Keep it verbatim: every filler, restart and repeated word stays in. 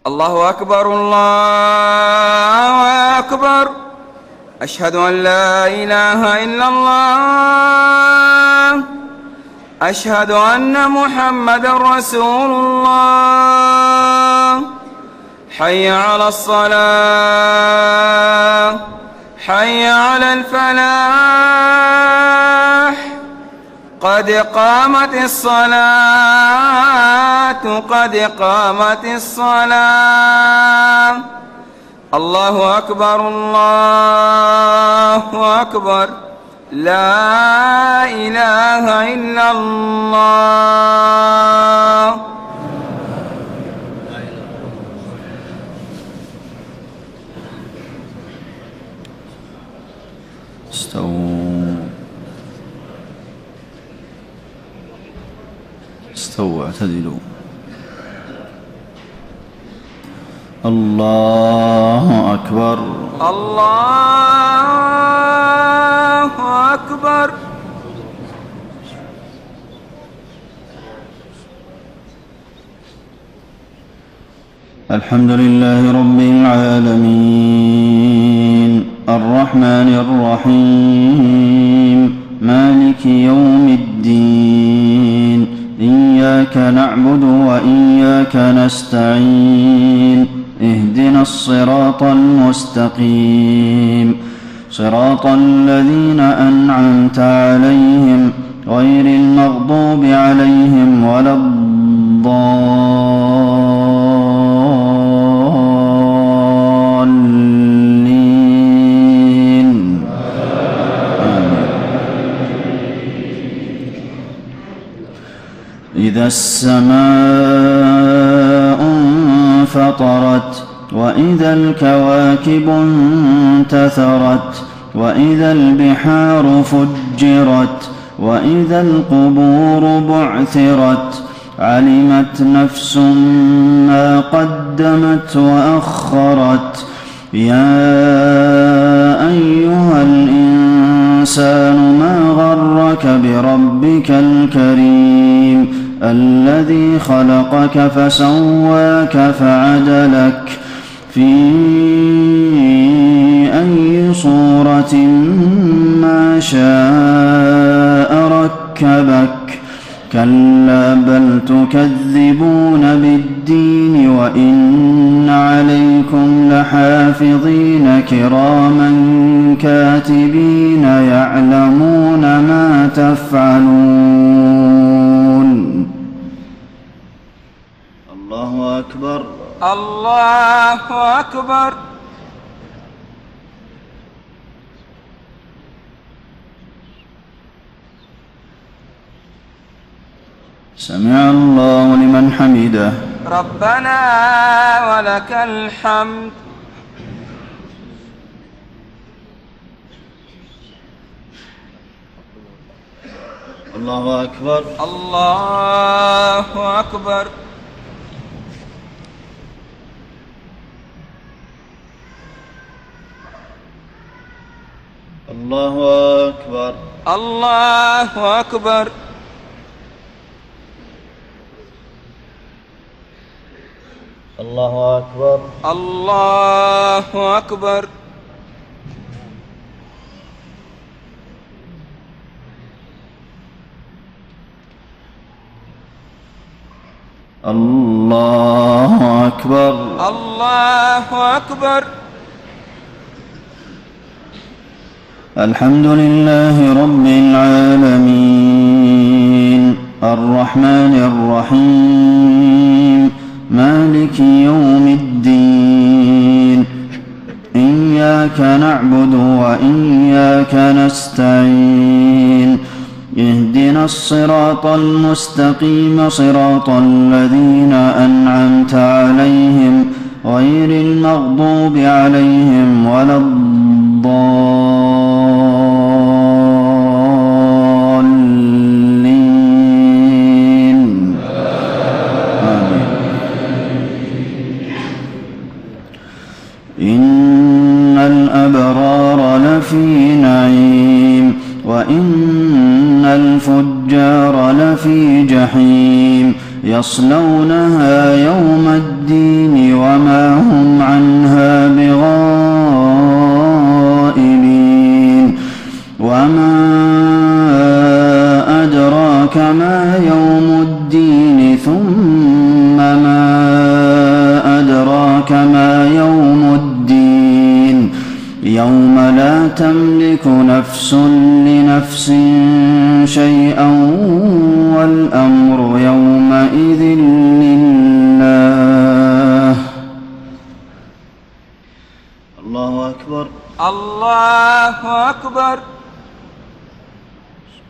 الله أكبر الله أكبر. أشهد أن لا إله إلا الله. أشهد أن محمدا رسول الله. حي على الصلاة، حي على الفلاح، قد قامت الصلاة، قد قامت الصلاة. الله أكبر الله أكبر. لا إله إلا الله. استووا استووا اعتدلوا. الله أكبر الله أكبر. الحمد لله رب العالمين الرحمن الرحيم مالك يوم الدين. إياك نعبد وإياك نستعين. اهدنا الصراط المستقيم صراط الذين أنعمت عليهم غير المغضوب عليهم ولا الضالين. آمين. إذا السماء انفطرت وإذا الكواكب انتثرت وإذا البحار فجرت وإذا القبور بعثرت. علمت نفس ما قدمت وأخرت. يا أيها الإنسان ما غرك بربك الكريم الذي خلقك فسواك فعدلك في أي صورة ما شاء ركبك. كلا بل تكذبون بالدين وإن عليكم لحافظين كراما كاتبين يعلمون ما تفعلون. الله أكبر الله أكبر. سمع الله لمن حمده. ربنا ولك الحمد. الله أكبر الله أكبر. الله أكبر الله أكبر. الله أكبر الله أكبر. الله أكبر الله أكبر. الحمد لله رب العالمين الرحمن الرحيم مالك يوم الدين. إياك نعبد وإياك نستعين. اهدنا الصراط المستقيم صراط الذين أنعمت عليهم غير المغضوب عليهم ولا الضالين. آمين. إن الأبرار لفي نعيم وإن الفجار لفي جحيم يصلونها يوم الدين الدين وما هم عنها بغائبين وما أدراك ما يوم الدين ثم ما أدراك ما يوم الدين يوم لا تملك نفس لنفس شيئا والأمر يومئذ لله. الله أكبر. الله أكبر.